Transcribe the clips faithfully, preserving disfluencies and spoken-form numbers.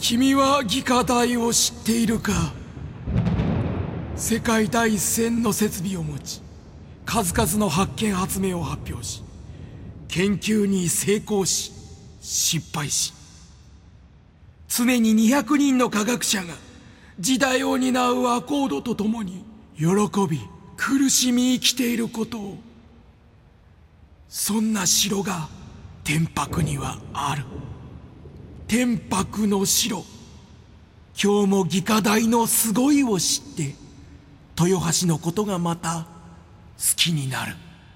君は魏火台を知っているか。世界第一線の設備を持ち、数々の発見発明を発表し、研究に成功し失敗し、常ににひゃくにんの科学者が時代を担うアコードとともに喜び苦しみ生きていることを。そんな城が天白にはある。天白の城。今日も魏火台のすごいを知って豊橋のことがまた好きになる。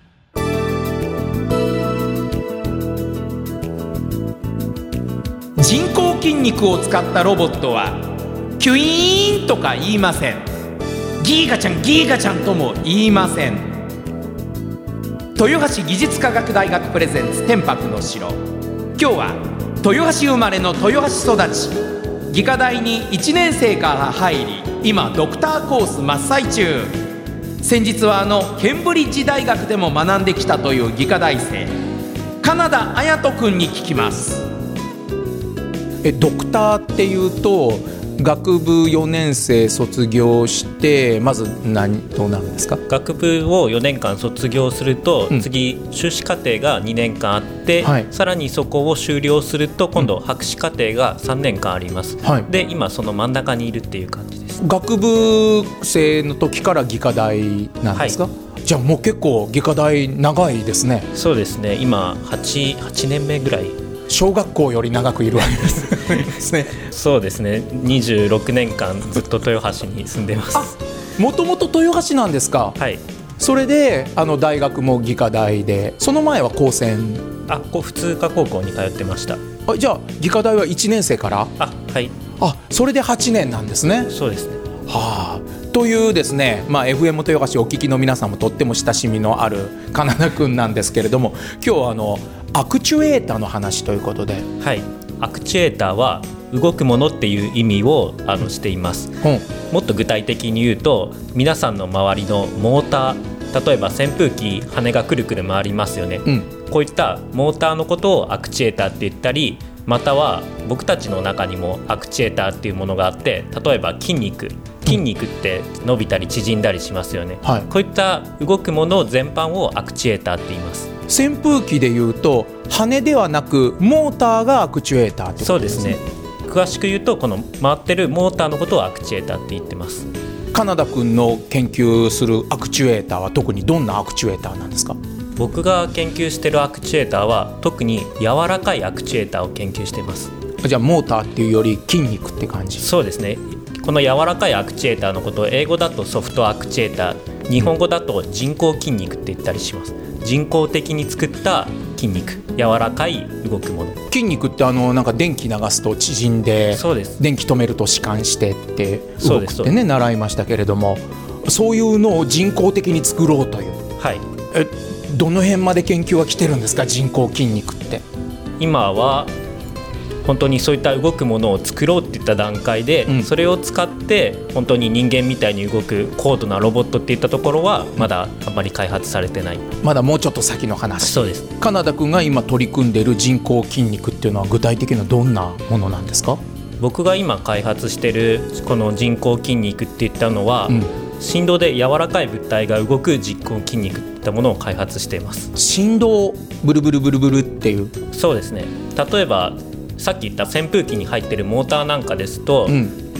人工筋肉を使ったロボットはキュイーンとか言いません。ギーガちゃんギーガちゃんとも言いません。豊橋技術科学大学プレゼンツ天白の城。今日は豊橋生まれの豊橋育ち、魏火大にいちねん生から入り、今ドクターコース真っ最中。先日はあのケンブリッジ大学でも学んできたという魏火大生、金田綾人君に聞きます。 えドクターっていうと学部よねん生卒業してまず何どうなんですか？ 学部をよねんかん卒業すると、うん、次修士課程がにねんかんあって、はい、さらにそこを修了すると今度博士課程がさんねんかんあります、はい、で今その真ん中にいるっていう感じです。 学部生の時から魏火大なんですか？はい、じゃあもう結構魏火大長いですね。 そうですね、今 8, 8年目ぐらい。 小学校より長くいるわけですね。 そうですね、にじゅうろくねんかんずっと豊橋に住んでます。 あ、もともと豊橋なんですか？ はい。 それであの大学も魏火大で、その前は高専？ あ、こう普通科高校に通ってました。 あ、じゃあ魏火大はいちねん生から？ あ、はい。 あ、それではちねんなんですね。 そうですね。 はあ、というですね、まあ、エフエム 豊橋お聞きの皆さんもとっても親しみのある金田くんなんですけれども、今日はあのアクチュエーターの話ということで。 はい、アクチュエーターは動くものっていう意味をあのしています、うん、もっと具体的に言うと、皆さんの周りのモーター、例えば扇風機、羽がくるくる回りますよね、うん、こういったモーターのことをアクチュエーターって言ったり、または僕たちの中にもアクチュエーターっていうものがあって、例えば筋肉筋肉って伸びたり縮んだりしますよね、はい、こういった動くもの全般をアクチュエーターって言います。 扇風機でいうと羽ではなくモーターがアクチュエーターってことですね。 そうですね、詳しく言うとこの回ってるモーターのことをアクチュエーターって言ってます。 金田君の研究するアクチュエーターは特にどんなアクチュエーターなんですか？ 僕が研究してるアクチュエーターは特に柔らかいアクチュエーターを研究しています。 じゃあモーターっていうより筋肉って感じ？ そうですね、この柔らかいアクチュエーターのことを英語だとソフトアクチュエーター、日本語だと人工筋肉って言ったりします。人工的に作った筋肉、柔らかい動くもの。 筋肉ってあのなんか電気流すと縮んで、 そうです、 電気止めると弛緩してって動くってね習いましたけれども、そういうのを人工的に作ろうという、 はい、 えどの辺まで研究は来てるんですか？人工筋肉って。 今は本当にそういった動くものを作ろうっていった段階で、うん、それを使って本当に人間みたいに動く高度なロボットっていったところはまだあんまり開発されてない。 まだもうちょっと先の話。 そうです。 金田君が今取り組んでいる人工筋肉っていうのは具体的にはどんなものなんですか？ 僕が今開発しているこの人工筋肉っていったのは、うん、振動で柔らかい物体が動く人工筋肉といったものを開発しています。 振動、ブルブルブルブルっていう。 そうですね、例えばさっき言った扇風機に入ってるモーターなんかですと、うん、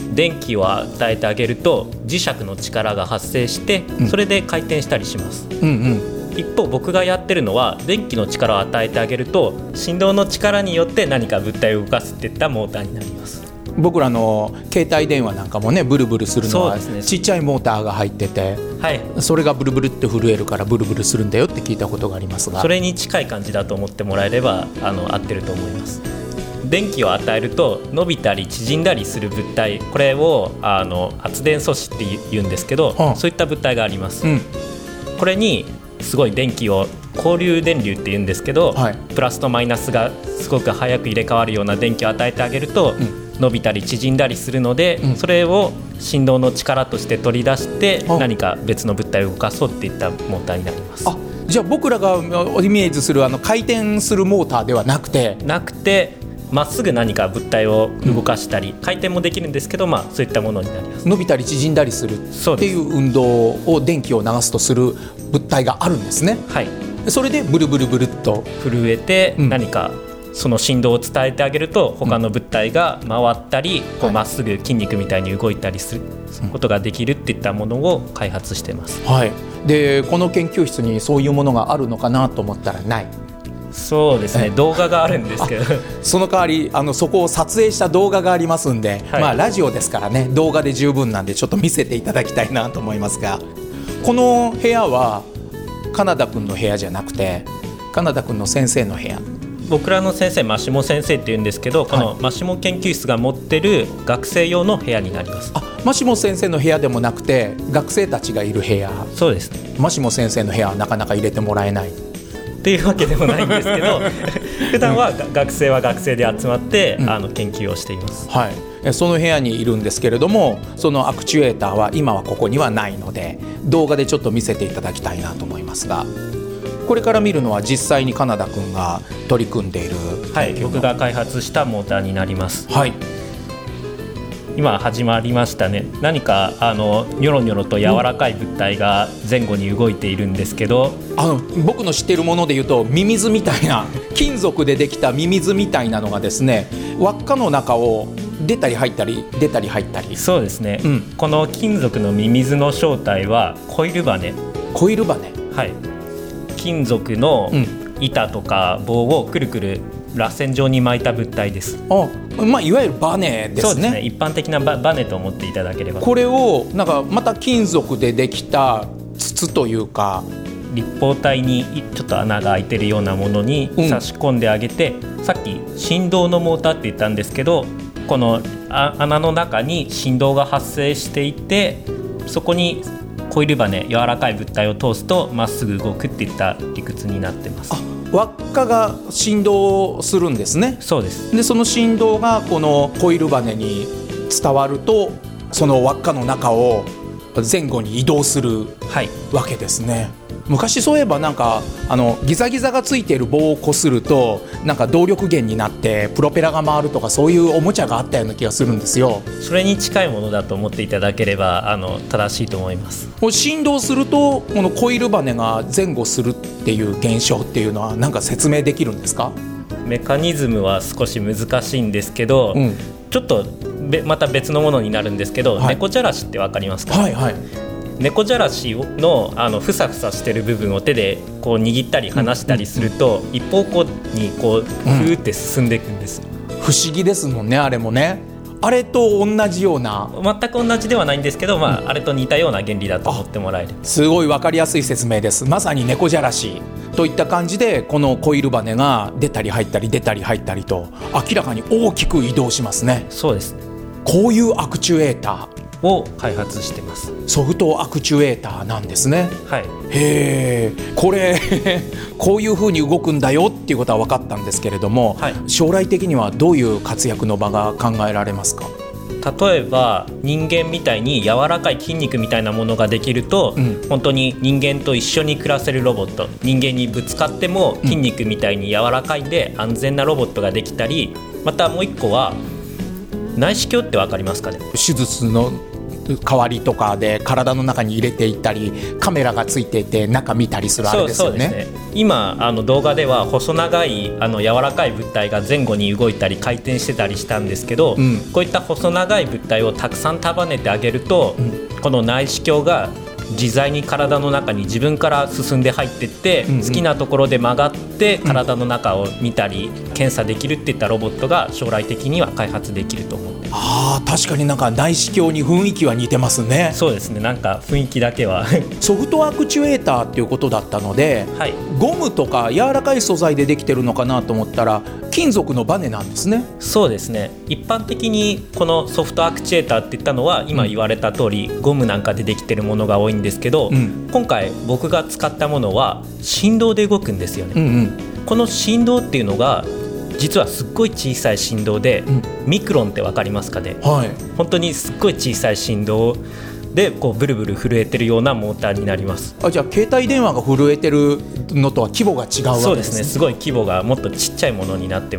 電気を与えてあげると磁石の力が発生して、うん、それで回転したりします、うんうん、一方僕がやってるのは電気の力を与えてあげると振動の力によって何か物体を動かすっていったモーターになります。 僕らの携帯電話なんかもね、ブルブルするのはちっちゃいモーターが入ってて、はい、それがブルブルって震えるからブルブルするんだよって聞いたことがありますが、 それに近い感じだと思ってもらえればあの合ってると思います。電気を与えると伸びたり縮んだりする物体、これをあの圧電素子って言うんですけど、うん、そういった物体があります、うん、これにすごい電気を交流電流って言うんですけど、はい、プラスとマイナスがすごく早く入れ替わるような電気を与えてあげると、うん、伸びたり縮んだりするので、うん、それを振動の力として取り出して何か別の物体を動かそうっていったモーターになります。 あ、じゃあ僕らがイメージするあの回転するモーターではなくてなくてまっすぐ何か物体を動かしたり、うん、回転もできるんですけど、まあ、そういったものになります。 伸びたり縮んだりするっていう運動を電気を流すとする物体があるんですね。 はい、 それでブルブルブルっと震えて何かその振動を伝えてあげると他の物体が回ったりこうまっすぐ筋肉みたいに動いたりすることができるっていったものを開発しています。 はい、でこの研究室にそういうものがあるのかなと思ったらない。 そうですね、動画があるんですけどその代わりあのそこを撮影した動画がありますんで、はい、まあ、ラジオですからね動画で十分なんでちょっと見せていただきたいなと思いますが、この部屋は金田君の部屋じゃなくて金田君の先生の部屋。 僕らの先生マシモ先生っていうんですけど、このマシモ研究室が持ってる学生用の部屋になります。 あ、マシモ先生の部屋でもなくて学生たちがいる部屋。 そうです。 マシモ先生の部屋はなかなか入れてもらえないっていうわけでもないんですけど普段は学生は学生で集まって、うん、あの研究をしています。 はい、その部屋にいるんですけれども、そのアクチュエーターは今はここにはないので動画でちょっと見せていただきたいなと思いますが、これから見るのは実際に金田君が取り組んでいる、 はい、僕が開発したモーターになります。 はい、 今始まりましたね。何かあのニョロニョロと柔らかい物体が前後に動いているんですけど、 あの僕の知っているものでいうとミミズみたいな金属でできたミミズみたいなのがですね、輪っかの中を出たり入ったり出たり入ったり。 そうですね、 うん、 この金属のミミズの正体はコイルバネ。 コイルバネ、 はい、金属の板とか棒をくるくる螺旋状に巻いた物体です。 あ、まあ、いわゆるバネですね。 そうですね、一般的な バ, バネと思っていただければ。 これをなんかまた金属でできた筒というか立方体にちょっと穴が開いてるようなものに差し込んであげて、うん、さっき振動のモーターって言ったんですけど、この穴の中に振動が発生していて、そこにコイルバネ、柔らかい物体を通すとまっすぐ動くっていった理屈になってます。 あ、輪っかが振動するんですね。 そうです。 でその振動がこのコイルバネに伝わると、その輪っかの中を前後に移動するわけですね。はい、昔そういえばなんかあのギザギザがついている棒をこするとなんか動力源になってプロペラが回るとか、そういうおもちゃがあったような気がするんですよ。 それに近いものだと思っていただければあの正しいと思います。 振動するとこのコイルバネが前後するっていう現象っていうのは何か説明できるんですか？ メカニズムは少し難しいんですけど、うん、ちょっとまた別のものになるんですけど、はい、猫じゃらしって分かりますか？はいはい、猫じゃらし の, あのふさふさしてる部分を手でこう握ったり離したりすると、うんうんうん、一方向にこうふーって進んでいくんです。 うん、不思議ですもんね、あれもね。あれと同じような。 全く同じではないんですけど、まあ、うん、あれと似たような原理だと思ってもらえる。 すごい分かりやすい説明です。まさに猫じゃらしといった感じで、このコイルバネが出たり入ったり出たり入ったりと明らかに大きく移動しますね。 そうです。 こういうアクチュエーターを開発してます。 ソフトアクチュエーターなんですね。 はい。 へー、これこういう風に動くんだよっていうことは分かったんですけれども、はい、将来的にはどういう活躍の場が考えられますか？ 例えば人間みたいに柔らかい筋肉みたいなものができると、うん、本当に人間と一緒に暮らせるロボット、人間にぶつかっても筋肉みたいに柔らかいんで安全なロボットができたり、またもう一個は内視鏡って分かりますかね？ 手術の代わりとかで体の中に入れていったり、カメラがついていて中見たりするあれですよね。 そうそうですね。今あの動画では細長いあの柔らかい物体が前後に動いたり回転してたりしたんですけど、うん、こういった細長い物体をたくさん束ねてあげると、うん、この内視鏡が自在に体の中に自分から進んで入っていって、うんうん、好きなところで曲がって体の中を見たり、うん、検査できるっていったロボットが将来的には開発できると思ってます。 あー、確かになんか内視鏡に雰囲気は似てますね。 そうですね、なんか雰囲気だけはソフトアクチュエーターっていうことだったので、はい、ゴムとか柔らかい素材でできてるのかなと思ったら金属のバネなんですね。 そうですね。一般的にこのソフトアクチュエーターって言ったのは今言われた通り、うん、ゴムなんかでできてるものが多いんですけど、うん、今回僕が使ったものは振動で動くんですよね。うんうん、この振動っていうのが実はすっごい小さい振動で、うん、ミクロンって分かりますかね？はい、本当にすっごい小さい振動でこうブルブル震えてるようなモーターになります。 あ、じゃあ携帯電話が震えてるのとは規模が違うわけですね。 そうですね、すごい規模がもっとちっちゃいものになってます。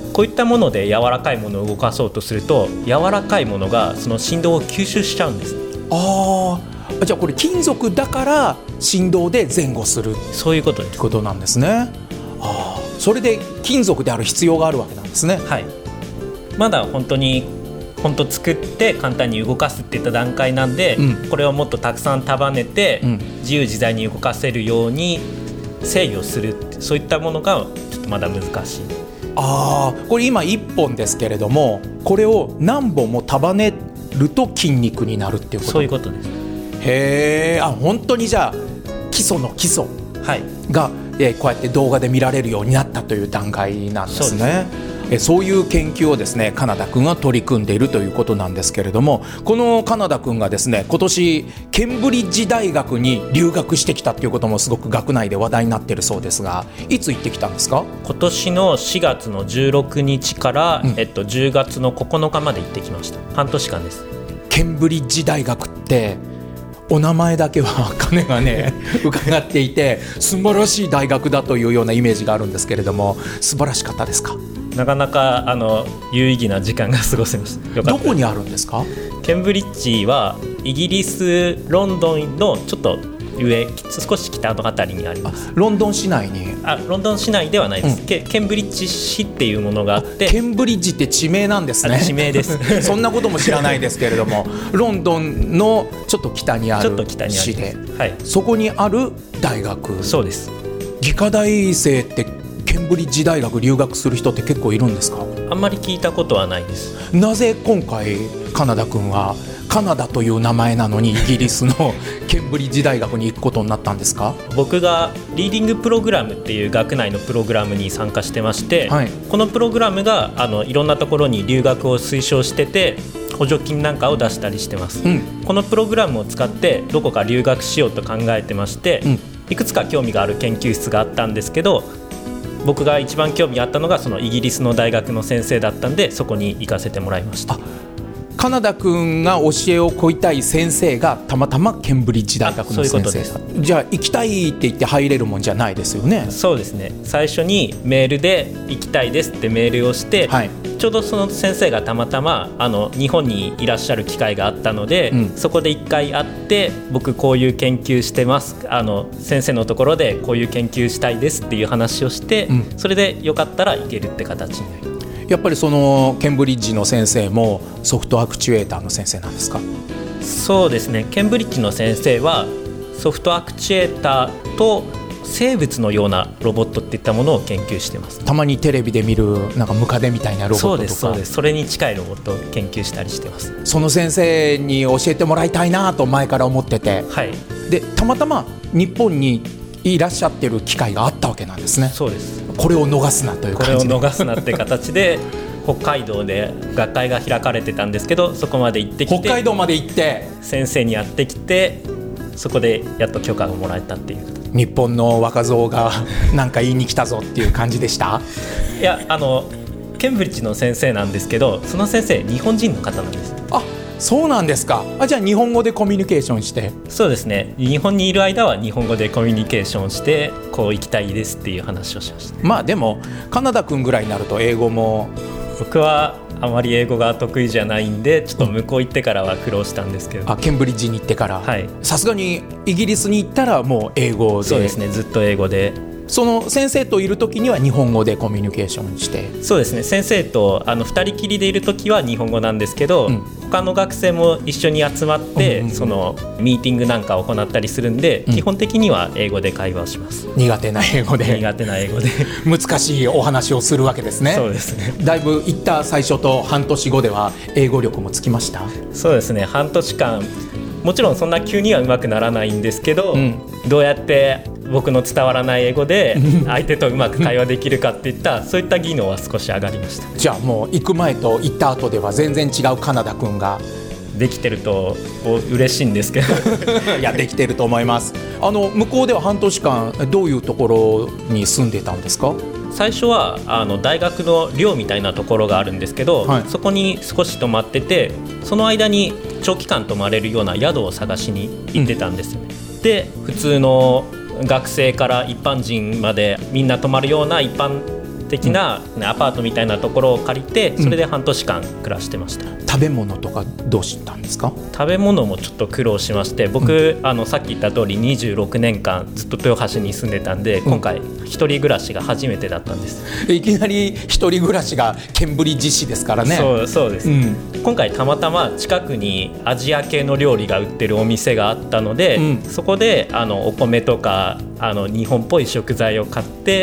こういったもので柔らかいものを動かそうとすると柔らかいものがその振動を吸収しちゃうんです。 ああ、じゃあこれ金属だから振動で前後する、 そういうことです。 ってことなんですね。ああ、それで金属である必要があるわけなんですね。 はい。まだ本当に本当作って簡単に動かすっていった段階なんで、うん、これをもっとたくさん束ねて、うん、自由自在に動かせるように制御する、そういったものがちょっとまだ難しい。 ああ、これ今いっぽんですけれども、これを何本も束ねると筋肉になるっていうこと。 そういうことです。 へえ、あ、本当にじゃあ基礎の基礎が、はい、えー、こうやって動画で見られるようになったという段階なんですね。そうです。そういう研究をですね、カナダ君が取り組んでいるということなんですけれども、このカナダ君がですね、今年ケンブリッジ大学に留学してきたということもすごく学内で話題になっているそうですが、いつ行ってきたんですか？ 今年のしがつのじゅうろくにちから、うん、えっと、じゅうがつのここのかまで行ってきました。半年間です。 ケンブリッジ大学ってお名前だけは金がね伺っていて素晴らしい大学だというようなイメージがあるんですけれども、素晴らしかったですか？ なかなかあの有意義な時間が過ごせました。よかったです。 どこにあるんですか？ ケンブリッジはイギリスロンドンのちょっと上、少し北のあたりにあります。 ロンドン市内に？ あ、ロンドン市内ではないです、うん、ケ, ケンブリッジ市っていうものがあって。 ケンブリッジって地名なんですね。 地名ですそんなことも知らないですけれどもロンドンのちょっと北にある市で、 はい、 そこにある大学。 そうです。 技科大生ってケンブリッジ大学留学する人って結構いるんですか？ あんまり聞いたことはないです。 なぜ今回カナダ君はカナダという名前なのにイギリスのケンブリッジ大学に行くことになったんですか？ 僕がリーディングプログラムっていう学内のプログラムに参加してまして、はい、このプログラムがあのいろんなところに留学を推奨してて補助金なんかを出したりしてます、うん、このプログラムを使ってどこか留学しようと考えてまして、うん、いくつか興味がある研究室があったんですけど、僕が一番興味があったのがそのイギリスの大学の先生だったんで、そこに行かせてもらいました。 カナダ君が教えを請いたい先生がたまたまケンブリッジ大学の先生だ。じゃあ行きたいって言って入れるもんじゃないですよね。 そうですね。最初にメールで行きたいですってメールをして、はい、ちょうどその先生がたまたまあの日本にいらっしゃる機会があったので、うん、そこで一回会って、僕こういう研究してます、あの先生のところでこういう研究したいですっていう話をして、うん、それでよかったら行けるって形になります。 やっぱりそのケンブリッジの先生もソフトアクチュエーターの先生なんですか？ そうですね。ケンブリッジの先生はソフトアクチュエーターと生物のようなロボットっていったものを研究してます。 たまにテレビで見るなんかムカデみたいなロボットとか。 そうですそうです。それに近いロボットを研究したりしてます。 その先生に教えてもらいたいなと前から思ってて、はい、でたまたま日本にいらっしゃってる機会があったわけなんですね。 そうです。 これを逃すなという感じで、 これを逃すなって形で北海道で学会が開かれてたんですけど、そこまで行ってきて、 北海道まで行って先生にやってきて、そこでやっと許可がもらえたっていう。 日本の若造がなんか言いに来たぞっていう感じでしたいや、あのケンブリッジの先生なんですけど、その先生日本人の方なんです。 あ、そうなんですか。あ、じゃあ日本語でコミュニケーションして。 そうですね。日本にいる間は日本語でコミュニケーションして、こう行きたいですっていう話をしました。 まあでもカナダ君ぐらいになると英語も。 僕はあまり英語が得意じゃないんで、ちょっと向こう行ってからは苦労したんですけど、 あ、ケンブリッジに行ってから。さすがにイギリスに行ったらもう英語で。 そうですね。ずっと英語で。 その先生といるときには日本語でコミュニケーションして。 そうですね。先生とあのふたりきりでいるときは日本語なんですけど、うん、他の学生も一緒に集まって、うんうんうん、そのミーティングなんかを行ったりするんで、うん、基本的には英語で会話をします。 苦手な英語で苦手な英語で難しいお話をするわけですね。 そうですね。 だいぶ行った最初と半年後では英語力もつきました？ そうですね。半年間もちろんそんな急にはうまくならないんですけど、うん、どうやって僕の伝わらない英語で相手とうまく会話できるかっていったそういった技能は少し上がりました。 じゃあもう行く前と行った後では全然違うカナダ君ができてると嬉しいんですけどいや、できてると思います。あの向こうでは半年間どういうところに住んでたんですか？ 最初はあの大学の寮みたいなところがあるんですけど、はい、そこに少し泊まってて、その間に長期間泊まれるような宿を探しに行ってたんですよね、うん、で普通の学生から一般人までみんな泊まるような一般的な、ね、アパートみたいなところを借りて、それで半年間暮らしてました、うん、 食べ物とかどうしたんですか？ 食べ物もちょっと苦労しまして、僕、うん、あのさっき言った通りにじゅうろくねんかんずっと豊橋に住んでたんで、今回一人暮らしが初めてだったんです、 うん、いきなり一人暮らしがケンブリッジ市ですからね。 そう、そうです、うん、今回たまたま近くにアジア系の料理が売ってるお店があったので、うん、そこであのお米とかあの日本っぽい食材を買って、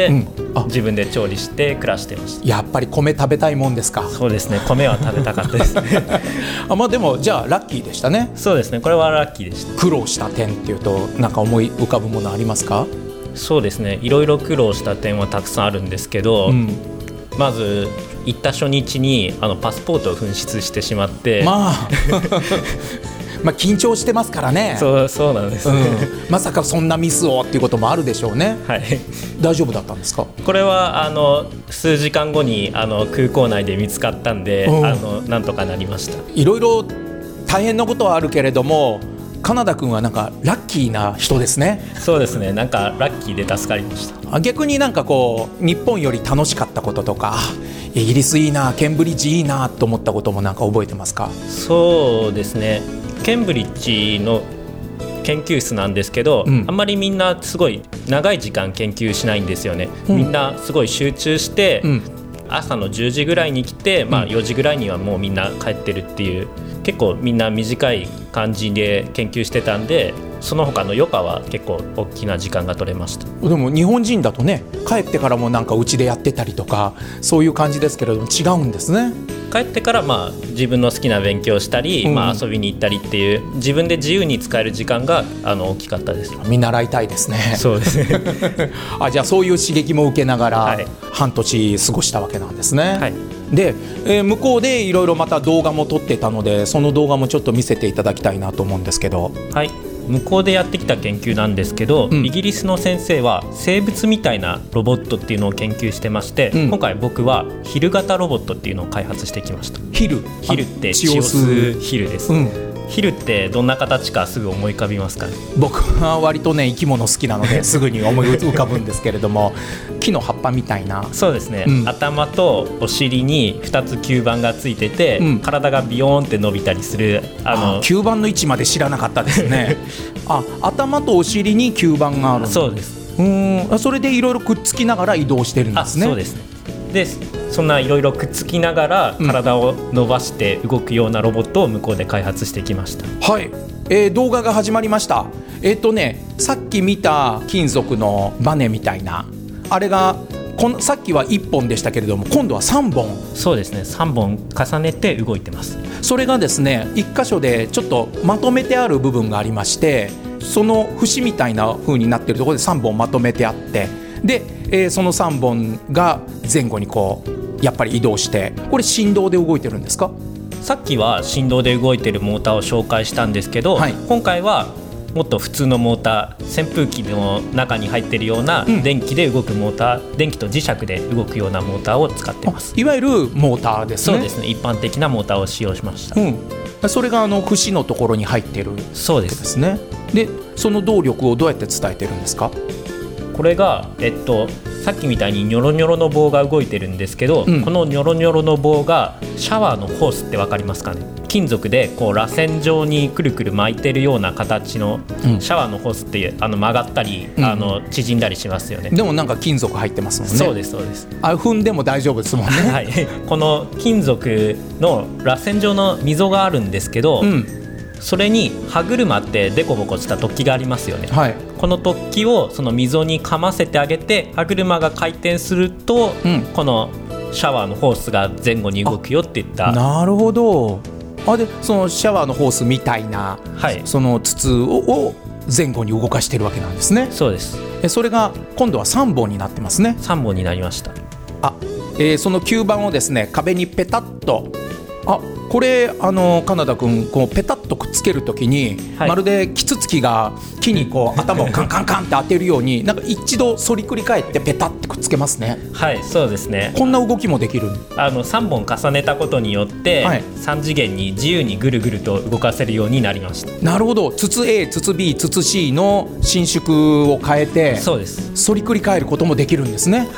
うん、自分で調理して暮らしてました。 やっぱり米食べたいもんですか？ そうですね、米は食べたかったですあ、まあ、でもじゃあラッキーでしたね。 そうですね、これはラッキーでした。 苦労した点っていうとなんか思い浮かぶものありますか？ そうですね、いろいろ苦労した点はたくさんあるんですけど、うん、まず行った初日にあのパスポートを紛失してしまって、まあまあ緊張してますからね。 そう、そうなんですね、 うん、まさかそんなミスをっていうこともあるでしょうね、はい、大丈夫だったんですか？ これはあの数時間後にあの空港内で見つかったんで、うん、あのなんとかなりました。 いろいろ大変なことはあるけれども、カナダ君はなんかラッキーな人ですね。 そうですね、なんかラッキーで助かりました。 逆になんかこう日本より楽しかったこととか、イギリスいいな、ケンブリッジいいなと思ったこともなんか覚えてますか？ そうですね、ケンブリッジの研究室なんですけど、うん、あんまりみんなすごい長い時間研究しないんですよね、うん、みんなすごい集中して、うん、朝のじゅうじぐらいに来て、まあ、よじぐらいにはもうみんな帰ってるっていう、結構みんな短い感じで研究してたんで、その他の余暇は結構大きな時間が取れました。 でも日本人だとね、帰ってからもなんかうちでやってたりとかそういう感じですけれども、違うんですね。 帰ってからまあ自分の好きな勉強をしたり、うん、まあ、遊びに行ったりっていう自分で自由に使える時間があの大きかったです。 見習いたいですね。 そうですねあ、じゃあそういう刺激も受けながら半年過ごしたわけなんですね、はい、で、えー、向こうでいろいろまた動画も撮ってたので、その動画もちょっと見せていただきたいなと思うんですけど。 はい、向こうでやってきた研究なんですけど、うん、イギリスの先生は生物みたいなロボットっていうのを研究してまして、うん、今回僕はヒル型ロボットっていうのを開発してきました。 ヒルヒルって血を吸うヒルです、うん、ヒルってどんな形かすぐ思い浮かびますかね？ 僕は割とね生き物好きなのですぐに思い浮かぶんですけれども木の葉っぱみたいな。 そうですね、うん、頭とお尻にふたつ吸盤がついてて、うん、体がビヨーンって伸びたりするあのあ吸盤の位置まで知らなかったですねあ、頭とお尻に吸盤がある。 そうです。 うーん、それでいろいろくっつきながら移動してるんですね。 あ、そうですね。でそんないろいろくっつきながら体を伸ばして動くようなロボットを向こうで開発してきました。 はい、えー、動画が始まりました。えーとね、さっき見た金属のバネみたいなあれがこのさっきはいっぽんでしたけれども、今度はさんぼん。 そうですね、さんぼん重ねて動いてます。それがですね、いっ箇所でちょっとまとめてある部分がありまして、その節みたいな風になっているところでさんぼんまとめてあって、で、えー、そのさんぼんが前後にこうやっぱり移動して、これ振動で動いてるんですか？ さっきは振動で動いてるモーターを紹介したんですけど、はい、今回はもっと普通のモーター、扇風機の中に入ってるような電気で動くモーター、うん、電気と磁石で動くようなモーターを使ってます。 いわゆるモーターですね。 そうですね、一般的なモーターを使用しました、 うん、それがあの節のところに入ってるわけですね。で、その動力をどうやって伝えてるんですか？ これが、えっと、さっきみたいにニョロニョロの棒が動いてるんですけど、うん、このニョロニョロの棒がシャワーのホースって分かりますかね？金属でこう螺旋状にくるくる巻いてるような形のシャワーのホースっていう、あの曲がったり、うん、あの縮んだりしますよね。 でもなんか金属入ってますもんね。 そうですそうです。 あ、踏んでも大丈夫ですもんねはい、この金属の螺旋状の溝があるんですけど、うん、それに歯車ってデコボコした突起がありますよね、はい、この突起をその溝にかませてあげて、歯車が回転すると、うん、このシャワーのホースが前後に動くよっていった。 なるほど。あ、でそのシャワーのホースみたいな、はい、その筒 を, を前後に動かしてるわけなんですね。 そうです。 えそれが今度はさんぼんになってますね。 さんぼんになりました。 あ、えー、その吸盤をですね、壁にペタッと、あ、これあのカナダ君こうペタッとくっつけるときに、はい、まるでキツツキが木にこう頭をカンカンカンって当てるようになんか一度反りくり返ってペタッてくっつけますね。 はい、そうですね。 こんな動きもできる。 あのさんぼん重ねたことによって、はい、さん次元に自由にぐるぐると動かせるようになりました。 なるほど。筒 A、筒 B、筒 C の伸縮を変えて、 そうです。 反りくり返ることもできるんですね。 はい。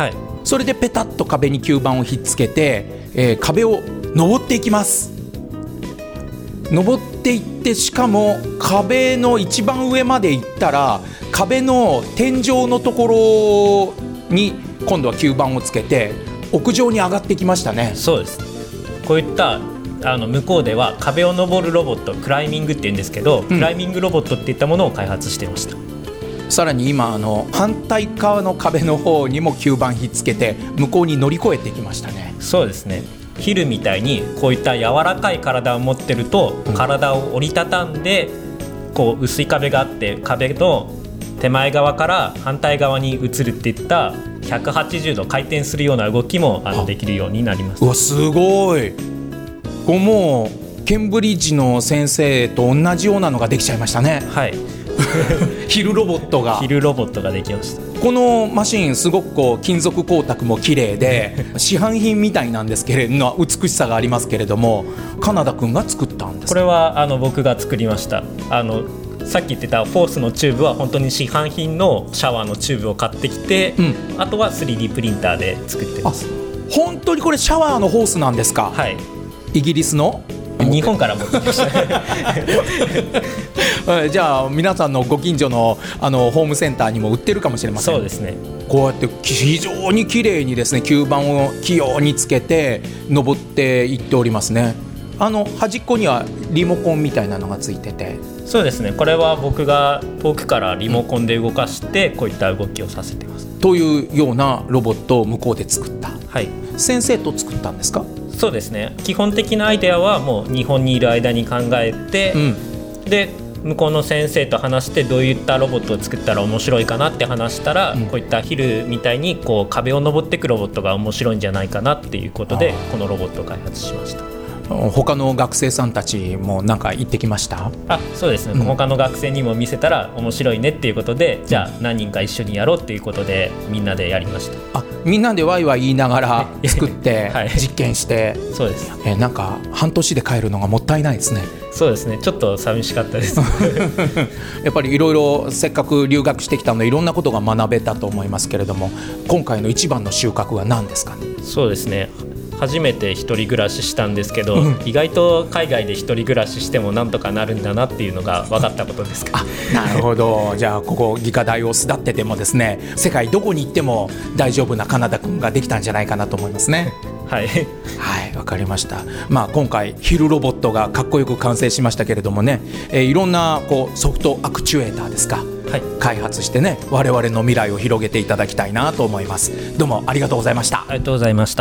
それでペタッと壁に吸盤をひっつけて、えー、壁を登っていきます。登っていって、しかも壁の一番上まで行ったら壁の天井のところに今度は吸盤をつけて屋上に上がってきましたね。 そうです。こういったあの向こうでは壁を登るロボット、クライミングって言うんですけど、うん、クライミングロボットっていったものを開発していました。 さらに今あの反対側の壁の方にも吸盤ひっつけて向こうに乗り越えてきましたね。 そうですね。ヒルみたいにこういった柔らかい体を持ってると、うん、体を折りたたんでこう薄い壁があって壁の手前側から反対側に移るっていったひゃくはちじゅうど回転するような動きもあのできるようになります。 うわ、すごい。こうもうケンブリッジの先生と同じようなのができちゃいましたね。 はいヒルロボットがヒルロボットができました。 このマシンすごくこう金属光沢も綺麗で市販品みたいなんですけれども美しさがありますけれども、カナダ君が作ったんですか？ これはあの僕が作りました。あのさっき言ってたフォースのチューブは本当に市販品のシャワーのチューブを買ってきて、うん、あとは スリーディー プリンターで作ってます。 本当にこれシャワーのホースなんですか？ はい。 イギリスの日本から持ってきましたじゃあ皆さんのご近所 の, あのホームセンターにも売ってるかもしれません。 そうですね。 こうやって非常に綺麗にですね吸盤を器用につけて登っていっておりますね。あの端っこにはリモコンみたいなのがついてて。 そうですね。これは僕が遠くからリモコンで動かしてこういった動きをさせてます。 というようなロボットを向こうで作った。 はい。 先生と作ったんですか？ そうですね。基本的なアイデアはもう日本にいる間に考えて、うん、で向こうの先生と話してどういったロボットを作ったら面白いかなって話したら、うん、こういったヒルみたいにこう壁を登っていくロボットが面白いんじゃないかなっていうことでこのロボットを開発しました。 他の学生さんたちもなんか行ってきました？ あ、そうですね、うん、他の学生にも見せたら面白いねっていうことで、じゃあ何人か一緒にやろうっていうことでみんなでやりました。 あ、みんなでワイワイ言いながら作って実験して、 はい、そうです。 えなんか半年で帰るのがもったいないですね。 そうですね、ちょっと寂しかったですやっぱりいろいろせっかく留学してきたのでいろんなことが学べたと思いますけれども、今回の一番の収穫は何ですかね？ そうですね、初めて一人暮らししたんですけど、うん、意外と海外で一人暮らししてもなんとかなるんだなっていうのが分かったことですか。 あ、なるほど。じゃあここ技科大を巣立っててもですね、世界どこに行っても大丈夫なカナダ君ができたんじゃないかなと思いますね。 はい、 はい、わかりました。まあ、今回ヒルロボットがかっこよく完成しましたけれどもね、えー、いろんなこうソフトアクチュエーターですか、はい、開発してね我々の未来を広げていただきたいなと思います。どうもありがとうございました。 ありがとうございました。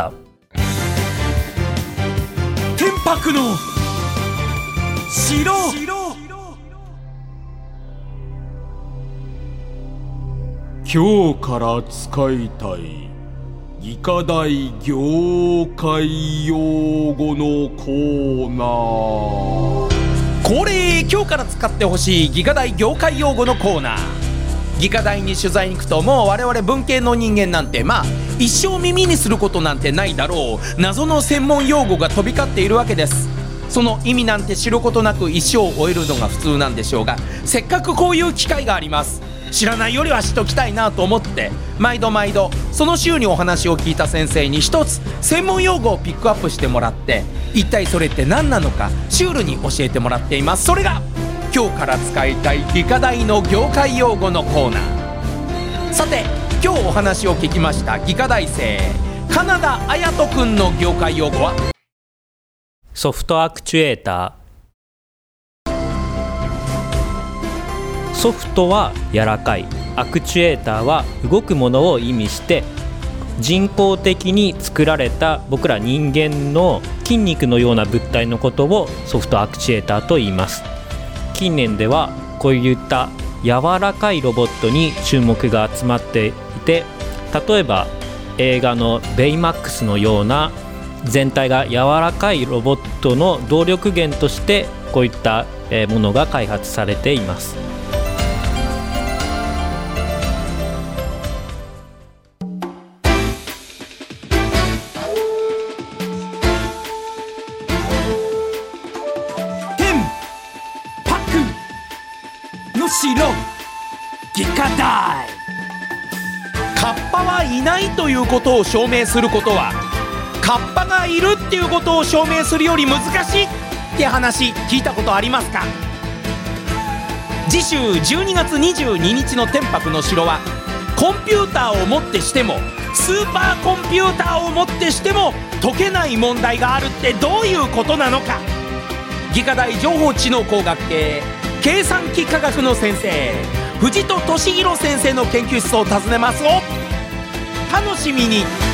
天白の城。今日から使いたい技科大業界用語のコーナー。 恒例、今日から使ってほしい技科大業界用語のコーナー。技科大に取材に行くと、もう我々文系の人間なんてまあ一生耳にすることなんてないだろう謎の専門用語が飛び交っているわけです。その意味なんて知ることなく一生を終えるのが普通なんでしょうが、せっかくこういう機会があります。知らないよりは知っときたいなと思って毎度毎度その週にお話を聞いた先生に一つ専門用語をピックアップしてもらって、一体それって何なのかシュールに教えてもらっています。それが今日から使いたい技科大の業界用語のコーナー。さて今日お話を聞きました技科大生カナダ綾人くんの業界用語はソフトアクチュエーター。ソフトは柔らかい、アクチュエーターは動くものを意味して、人工的に作られた僕ら人間の筋肉のような物体のことをソフトアクチュエーターと言います。近年ではこういった柔らかいロボットに注目が集まっていて、例えば映画のベイマックスのような全体が柔らかいロボットの動力源としてこういったものが開発されています。 技科大カッパはいないということを証明することはカッパがいるっていうことを証明するより難しいって話聞いたことありますか？次週じゅうにがつにじゅうににちの天白の城はコンピューターをもってしてもスーパーコンピューターをもってしても解けない問題があるってどういうことなのか。技科大情報知能工学系計算機科学の先生藤戸俊弘先生の研究室を訪ねますを楽しみに。